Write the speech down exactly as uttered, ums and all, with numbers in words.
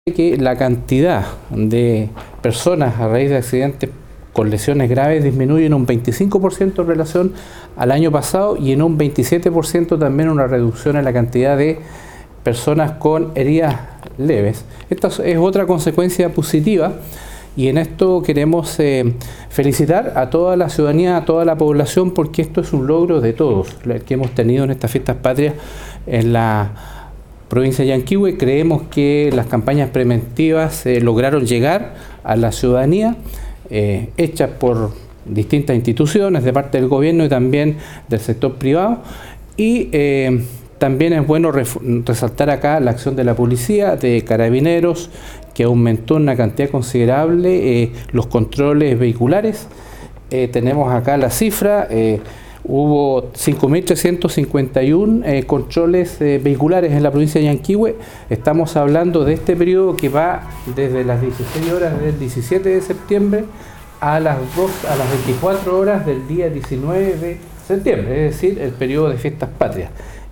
Que la cantidad de personas a raíz de accidentes con lesiones graves disminuye en un veinticinco por ciento en relación al año pasado y en un veintisiete por ciento también una reducción en la cantidad de personas con heridas leves. Esta es otra consecuencia positiva y en esto queremos eh, felicitar a toda la ciudadanía, a toda la población, porque esto es un logro de todos, el que hemos tenido en estas fiestas patrias en la provincia de Yanquihue. Creemos que las campañas preventivas eh, lograron llegar a la ciudadanía, eh, hechas por distintas instituciones de parte del gobierno y también del sector privado, y eh, también es bueno resaltar acá la acción de la policía, de carabineros, que aumentó en una cantidad considerable eh, los controles vehiculares. Eh, tenemos acá la cifra. Eh, Hubo cinco mil trescientos cincuenta y uno eh, controles eh, vehiculares en la provincia de Yanquihue. Estamos hablando de este periodo que va desde las dieciséis horas del diecisiete de septiembre a las, dos, a las veinticuatro horas del día diecinueve de septiembre, es decir, el periodo de fiestas patrias.